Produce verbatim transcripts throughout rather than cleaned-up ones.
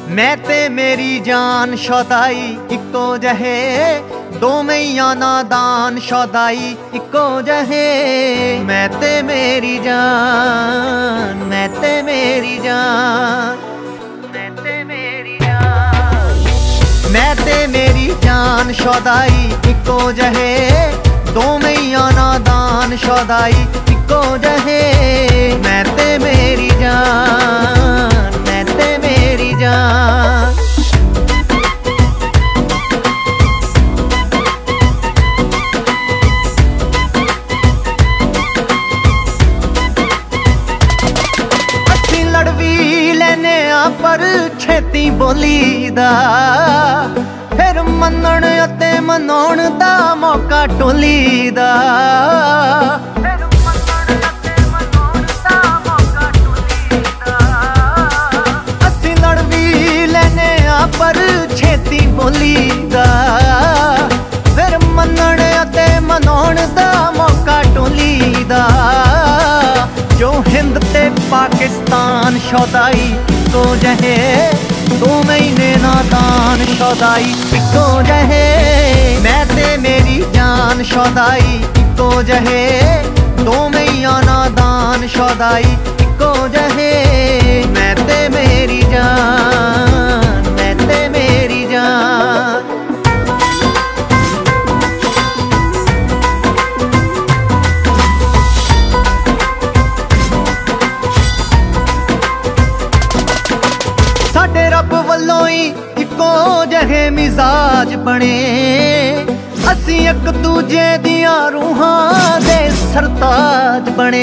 मैं ते मेरी जान शौदाई इक्को जहे, दो मैया नादान शौदाई इक्को जहे। मैं ते मेरी जान, मैं ते मेरी जान, मैं ते मेरी जान, मैं ते मेरी जान शौदाई इक्को जहे, दो मैया नादान शौदाई इक्को जहे। मैं ते मेरी जान, मैं ते मेरी जान। असीं लड़ भी लैने आ पर छेती बोली दा, फिर मनण अते मनाउण दा मौका टोली दा। असीं लड़ भी लैने आ पर छेती बोली दा, फिर मनण अते मनाउण दा मौका टोली दा। जो हिंद ते पाकिस्तान शौदाई इक्को जहे, दो महीने नादान शौदाई इक्को जहे। मैं ते मेरी जान शौदाई इक्को जहे, दो मैया नादान शौदाई इक्को जहे। मैं ते मेरी जान, मैं ते मेरी जान। साडे रब वल्लों ही इक्को जहे मिजाज बने, असीं एक दूजे दियां रूहां दे सरताज बने।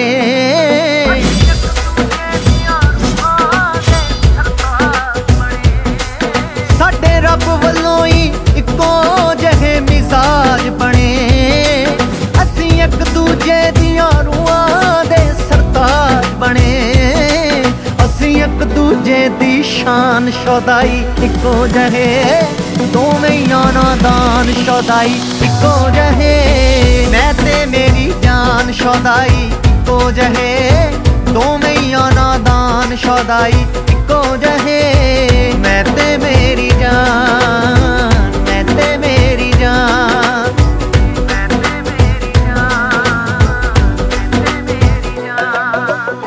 साडे रब वल्लों ही इक्को जहे मिजाज बने, असीं एक दूजे दियां रूहां दे सरताज बने। एक दूजे दी शान शौदाई इक्को जहे, दो मैया नादान शौदाई इक्को जहे। मैं ते मेरी जान शौदाई इक्को जहे, दो मैया नादान शौदाई इक्को जहे। मैं ते मेरी जान, मैं ते मेरी जान, मैं ते मेरी जान, मैं ते मेरी जान।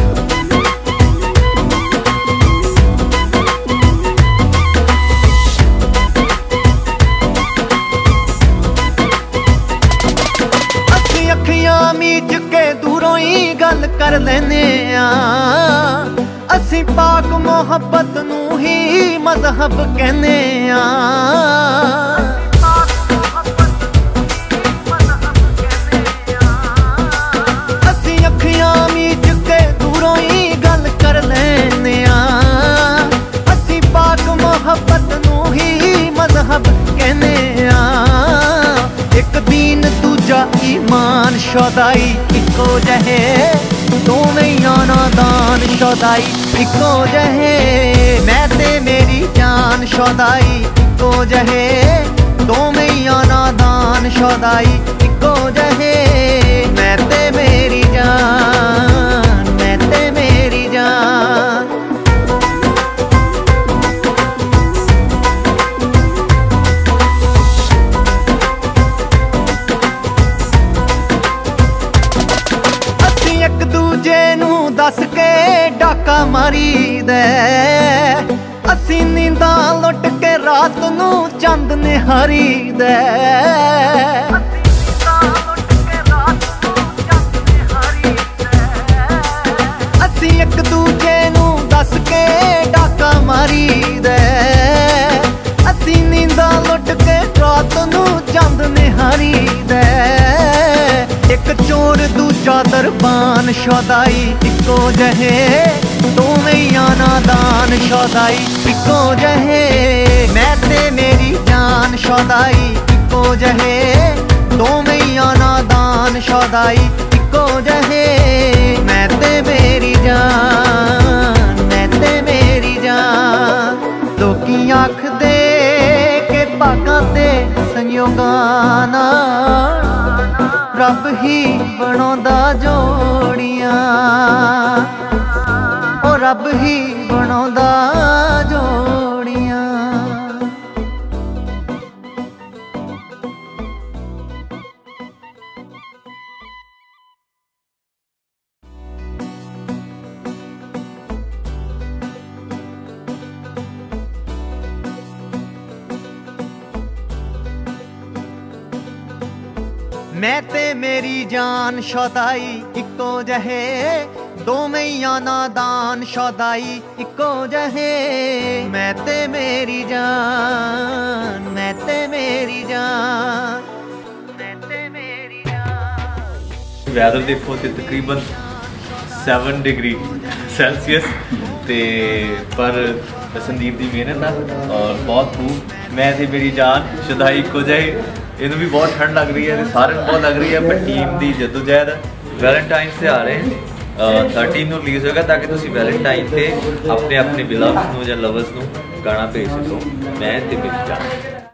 अखियां मीच के दूरों ही गल कर लेने आ, असीं पाक मोहब्बत नूं ही मजहब कहने आ। असीं अखियां मीच के दूरों ही गल कर लेने आ, असीं पाक मोहब्बत नूं ही मजहब कहने आ। एक दीन दूजा ईमान शौदाई इक्को जहे, दो मैया नादान शौदाई इक्को जहे। मैं ते मेरी जान शौदाई इक्को जहे, दो मैया नादान शौदाई इक्को जहे। मैं ते मेरी जान, मैं ते मेरी जान। एक दूजे नूं दस के डाका मारी दे, असीं नींदां लुट के रात नूं चंद निहारी दे। असीं एक दूजे नूं दस के डाका मारी दे, असीं नींदां लुट के रात नूं चंद निहारी दे। एक चोर दूजा दरबान शौदाई इक्को जहे, दो मैया नादान शौदाई इक्को जहे। मैं ते मेरी जान शौदाई इक्को जहे, दो मैया नादान शौदाई इक्को जहे। मैं ते मेरी जान, मैं ते मेरी जान। लोकी आखदे के भागां ते संयोगां नाल रब ही बनाउंदा जोड़ियां, ओ रब ही बनाउंदा जोड़ियां। मैं ते मेरी जान शौदाई इक्को जहे, दोवें ही नादान शौदाई इक्को जहे। मैं ते मेरी जान, मैं ते मेरी जान, मैं ते मेरी जान। वैदर देखो तो तकरीबन सैवन डिग्री सैल्सीयस ते पर संदीप की मेहनत है और बहुत खूब। मैं ते मेरी जान शौदाई इक्को जहे। इन्हू भी बहुत ठंड लग रही है, सारे बहुत लग रही है, पर टीम की जदोजहद है। वैलेंटाइन से आ रहे हैं थर्टीन ਨੂੰ ਰਿਲੀਜ਼ ਹੋਏਗਾ ਤਾਂ ਕਿ ਤੁਸੀਂ ਵੈਲੈਂਟਾਈਨ ਤੇ ਆਪਣੇ ਆਪਣੇ ਬਿਲਵਸ ਨੂੰ ਜਾਂ ਲਵਰਸ ਨੂੰ ਗਾਣਾ ਭੇਜ ਸਕੋ। ਮੈਂ ਤੇ ਮੇਰੀ ਜਾਨ।